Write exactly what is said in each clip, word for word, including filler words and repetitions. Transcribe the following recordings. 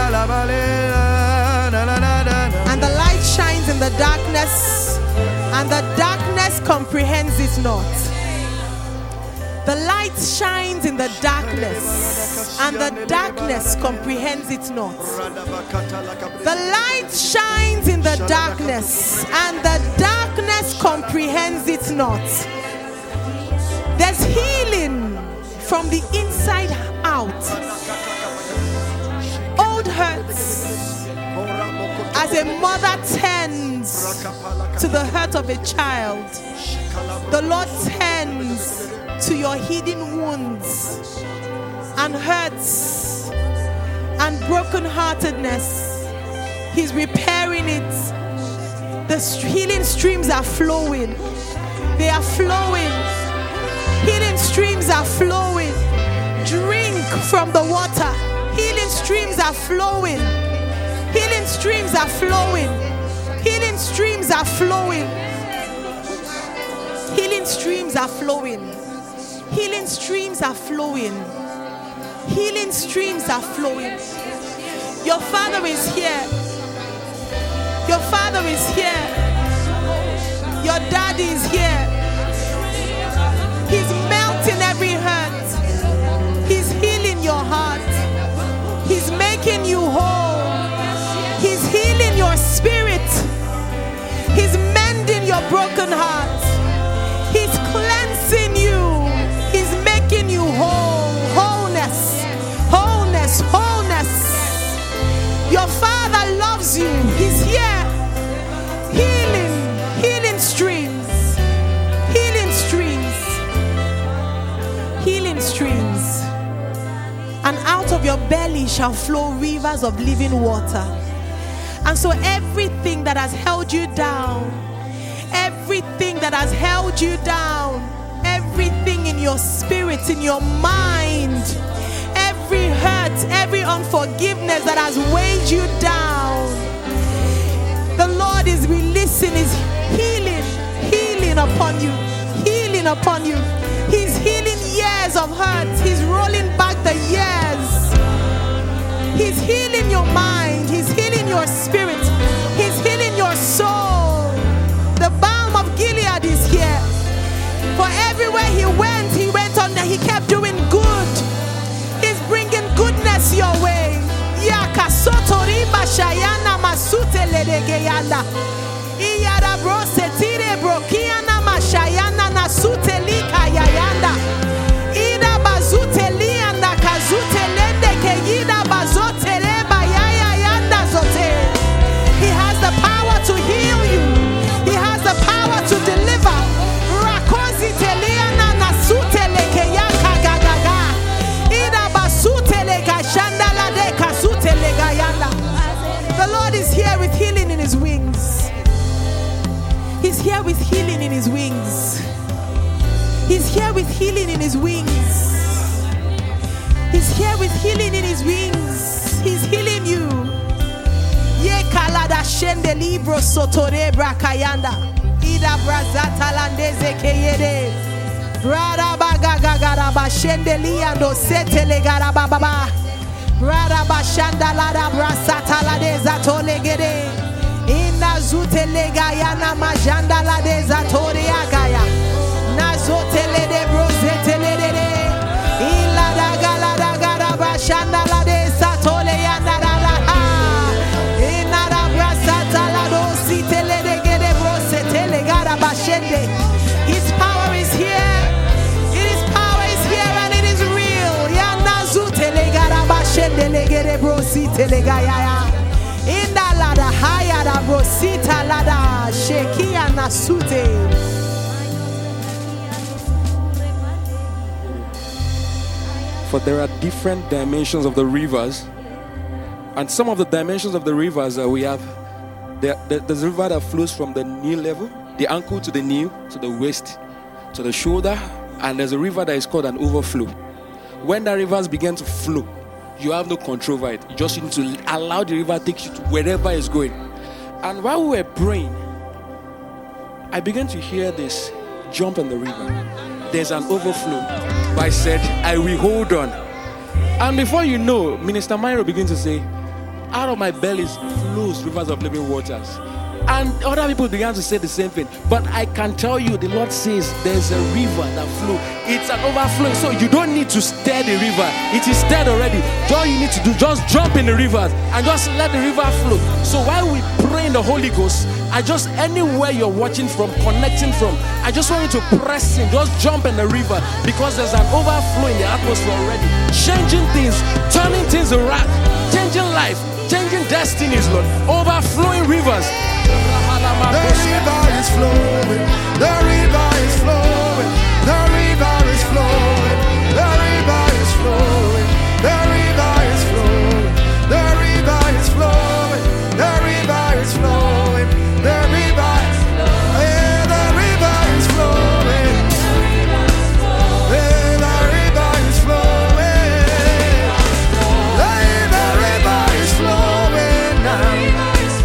And the light shines in the darkness, and the darkness comprehends it not. The light shines in the darkness, and the darkness comprehends it not. The light shines in the darkness, and the darkness comprehends it not. There's healing from the inside out. Old hurts, as a mother tends to the hurt of a child, the Lord tends to your hidden wounds and hurts and brokenheartedness. He's repairing it. The healing streams are flowing. They are flowing. Healing streams are flowing. Drink from the water. Healing streams are flowing. Healing streams are flowing. Healing streams are flowing. Healing streams are flowing. Healing streams are flowing. Healing streams are flowing. Your Father is here. Your Father is here. Your Daddy is here. He's melting every hurt. He's healing your heart. He's making you whole. He's healing your spirit. He's mending your broken heart. He's cleansing you. He's making you whole. Wholeness. Wholeness. Wholeness. Your Father loves you. He's here. Healing. Healing streams. Healing streams. Healing streams. And out of your belly shall flow rivers of living water. And so everything that has held you down, everything that has held you down, everything in your spirit, in your mind, every hurt, every unforgiveness that has weighed you down, the Lord is releasing His healing, healing upon you, healing upon you. He's healing years of hurt. He's rolling back the years. He's healing your mind. He's healing your spirit. He's healing your soul. The balm of Gilead is here. For everywhere He went, He went on there. He kept doing good. He's bringing goodness your way. Yakasotoriba shayana masute ledegeyanda. Iyara bro setire brokiana mashayana nasute lika yayanda. Ida bazute lianda kazute lende keyida bazote leba yayayanda zote. He has the power to heal you. He has the power to deliver. Rakozi teliana nasute leke yaka gagaga. Ida basute lega shandala de kasute lega yanda. The Lord is here with healing in His wings. He's here with healing in His wings. He's here with healing in His wings. He's here with healing in His wings. He's healing you. Ye kalada shende libro sotore brakayanda. Ida brazata landeze keyede. Rada baga gagara ba shende liando setele gara baba. Rada ba shanda lada brasata ladeza tolegede. Inna zute legayana majanda ladeza tore agaya. Nazote lede brozete lede. Ila da gala da gara brashanda ladeza tole yanda da da ha. Inna da brasata lado site lede gede brozete legara bashende. His power is here. His power is here and it is real. Yana zute legara bashende legede brozete legaya. Inda lada haya da brosita lada shekia nasute. For there are different dimensions of the rivers, and some of the dimensions of the rivers uh, we have. There, there, there's a river that flows from the knee level, the ankle to the knee, to the waist, to the shoulder, and there's a river that is called an overflow. When the rivers begin to flow, you have no control over it. You just need to allow the river to take you to wherever it's going. And while we were praying, I began to hear this jump in the river. There's an overflow. But I said, I will hold on. And before you know, Minister Myro began to say, out of my belly flows rivers of living waters. And other people began to say the same thing. But I can tell you, the Lord says there's a river that flows. It's an overflowing. So you don't need to stir the river. It is stirred already. All you need to do, just jump in the river and just let the river flow. So while we pray in the Holy Ghost, I just, anywhere you're watching from, connecting from, I just want you to press in, just jump in the river, because there's an overflow in the atmosphere already. Changing things, turning things around, changing life, changing destinies, Lord. Overflowing rivers. The river is flowing, the river is flowing, the river is flowing, the river is flowing, the river is flowing, the river is flowing, the river is flowing, the river is flowing, the river is flowing, the river is flowing, the river is flowing now.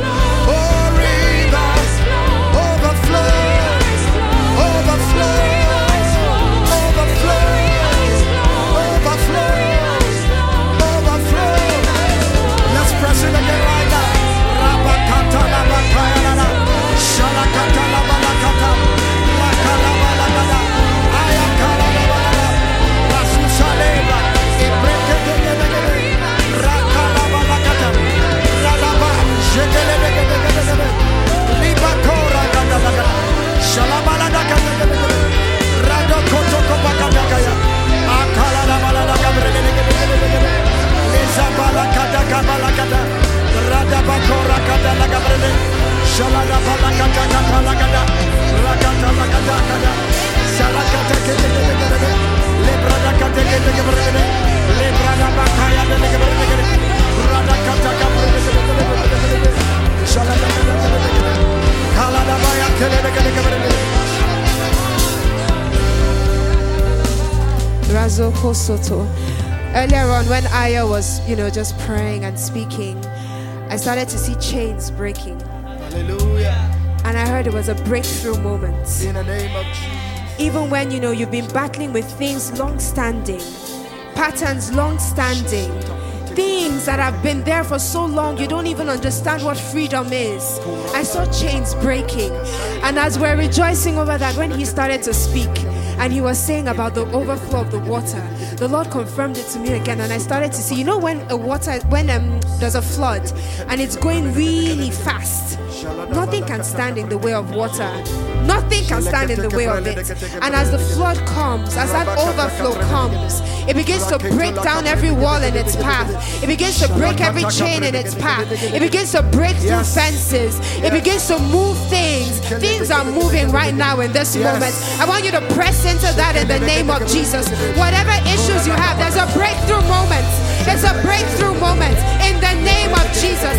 Earlier on, when Aya was, you know, just praying and speaking, I started to see chains breaking. Hallelujah. And I heard it was a breakthrough moment. In the name of Jesus. Even when, you know, you've been battling with things long-standing, patterns long-standing, things that have been there for so long, you don't even understand what freedom is. I saw chains breaking. And as we're rejoicing over that, when he started to speak, and he was saying about the overflow of the water, the Lord confirmed it to me again, and I started to see, you know, when a water, when um, there's a flood and it's going really fast, nothing can stand in the way of water. Nothing can stand in the way of it. And as the flood comes, as that overflow comes, it begins to break down every wall in its path. It begins to break every chain in its path. It begins to break through fences. It begins to move things. Things are moving right now in this moment. I want you to press into that in the name of Jesus. Whatever issues you have, there's a breakthrough moment. There's a breakthrough moment in the name of Jesus.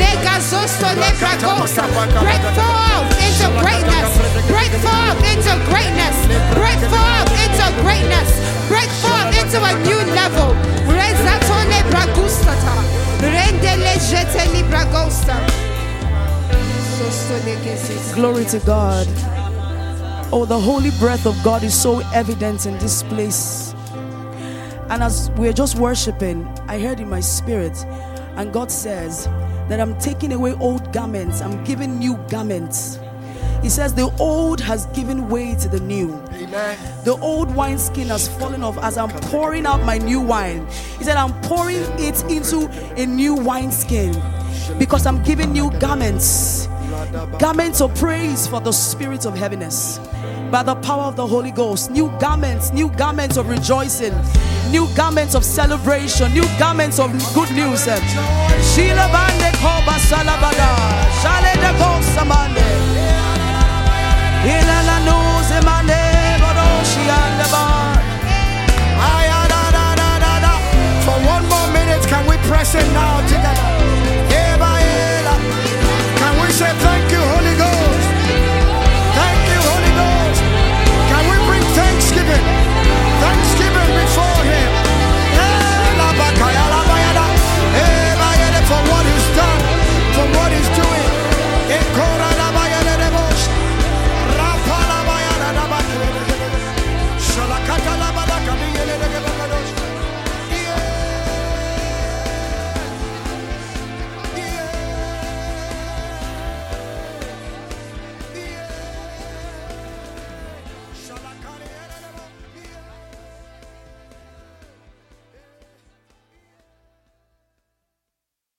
Break forth into greatness. Break forth into greatness. Break forth into greatness. Break forth into a new level. Glory to God. Oh, the holy breath of God is so evident in this place. And as we're just worshiping, I heard in my spirit, and God says that I'm taking away old garments, I'm giving new garments. He says the old has given way to the new. Amen. The old wineskin has fallen off as I'm pouring out my new wine. He said I'm pouring it into a new wineskin because I'm giving new garments. Garments of praise for the spirit of heaviness. By the power of the Holy Ghost, new garments, new garments of rejoicing, new garments of celebration, new garments of good news. Sheila Bande Koba Salabada, Shale de Go Samande, Ilala no